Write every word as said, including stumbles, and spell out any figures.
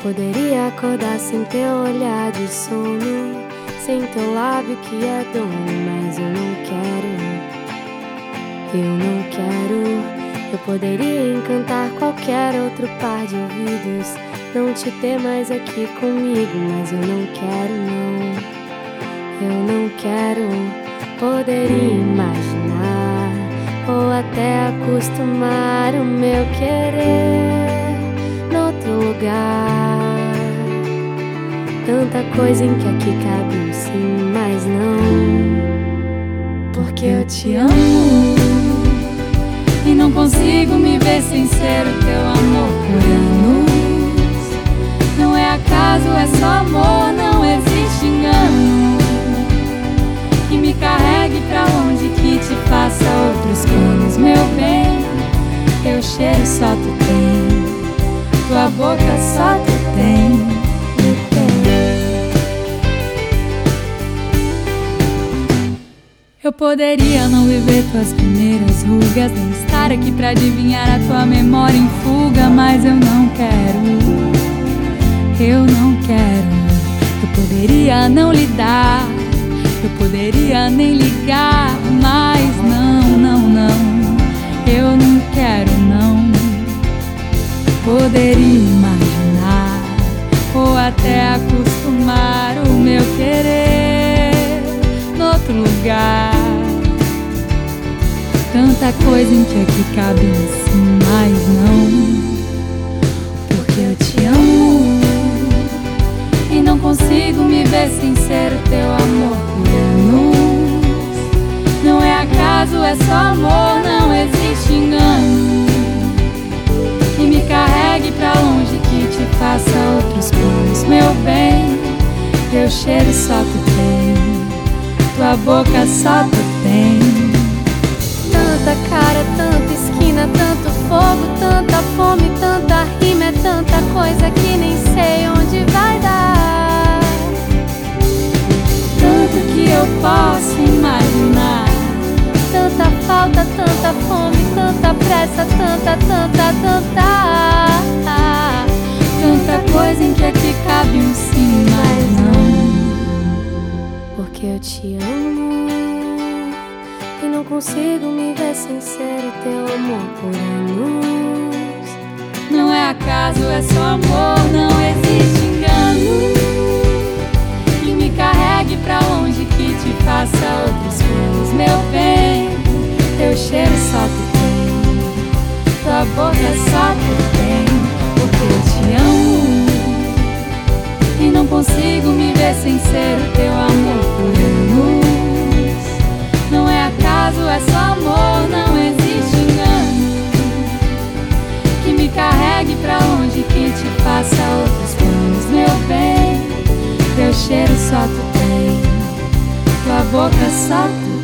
Poderia acordar sem teu olhar de sono, sem teu lábio que é dono, mas eu não quero, eu não quero. Eu poderia encantar qualquer outro par de ouvidos, não te ter mais aqui comigo, mas eu não quero, não, eu não quero. Poderia imaginar ou até acostumar o meu querer noutro lugar. Tanta coisa em que aqui cabe um sim, mas não, porque eu te amo e não consigo me ver sem ser o teu amor por anos. Não é acaso, é só amor, não existe engano que me carregue pra onde, que te faça outros planos. Meu bem, teu cheiro só tu tem, tua boca só tu tem. Eu poderia não viver tuas primeiras rugas, nem estar aqui pra adivinhar a tua memória em fuga, mas eu não quero, eu não quero. Eu poderia não lidar, eu poderia nem ligar, mas não, não, não, eu não quero, não. Poderia imaginar ou até acostumar o meu querer noutro lugar. Tanta coisa em que aqui cabe um sim, mas não, porque eu te amo e não consigo me ver sem ser o teu amor por anos. Não é acaso, é só amor, não existe engano que me carregue pra longe, que te faça outros planos. Meu bem, teu cheiro só tu tem, tua boca só tu tem. Tanta cara, tanta esquina, tanto fogo, tanta fome, tanta rima, é tanta coisa que nem sei onde vai dar. Tanto que eu posso imaginar, tanta falta, tanta fome, tanta pressa, tanta, tanta, tanta. Tanta coisa em que aqui cabe um sim, mas não, porque eu te amo e não consigo me ver sem ser o teu amor por anos. Não é acaso, é só amor, não existe engano que me carregue pra longe, que te faça outros planos. Meu bem, teu cheiro só tu tem, tua boca só tu tem, porque eu te amo e não consigo me ver sem ser o teu amor por anos. Não é acaso, é só amor, não existe engano que me carregue pra longe, que te faça outros planos. Meu bem, teu cheiro só tu tem, tua boca só tu tem.